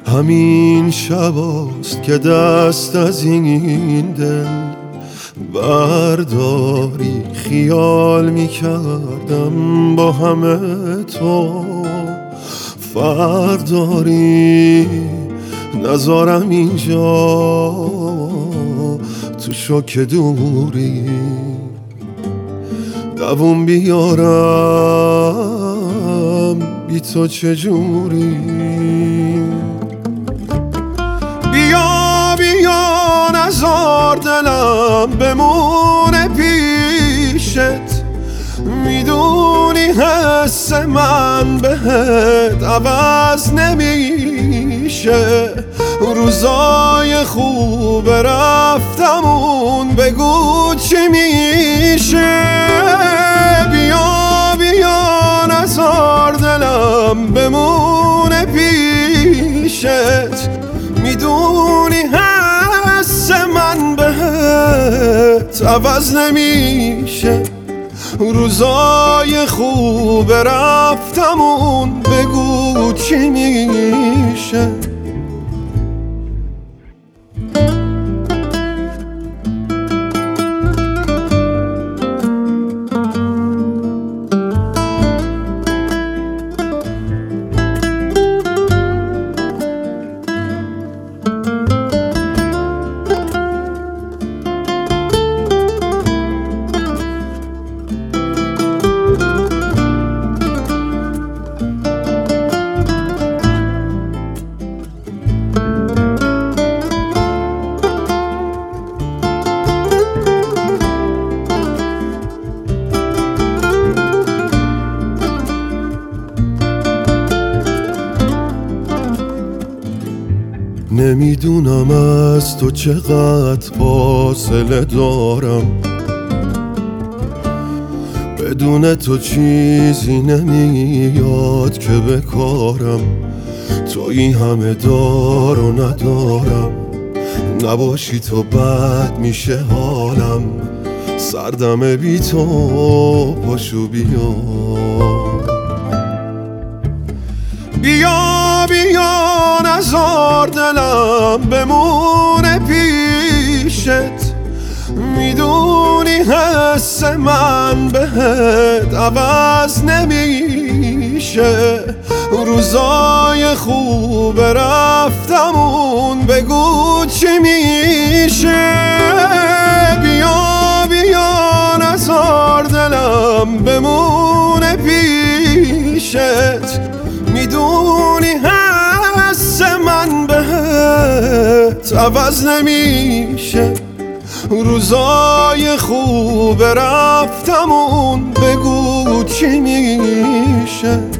همین شباست که دست از این دل برداری. خیال میکردم با همه تو فرق داری، نذارم اینجا تو شوک دوری دووم بیارم بی تو چجوری. بیا بیا نذار دلم بمونه پیشت، میدونی حس من بهت عوض نمیشه. روزای خوب رفتمون بگو چی میشه. بیا بیا نذار دلم بمونه پیشت، میدونی حس من بهت عوض نمیشه. روزای خوب رفتمون بگو چی میشه. نمیدونم از تو چقدر فاصله دارم، بدون تو چیزی نمیاد که بکارم. تو این همه دار و ندارم، نباشی تو بد میشه حالم. سردم بی تو پاشو بیا. بیا بیا نذار دلم بمونه پیشت، میدونی حس من بهت عوض نمیشه. روزای خوب رفتمون بگو چی میشه. بیا بیا نذار دلم بمونه پیشت، میدونی حس من بهت عوض نمیشه. روزای خوب رفتمون بگو چی میشه.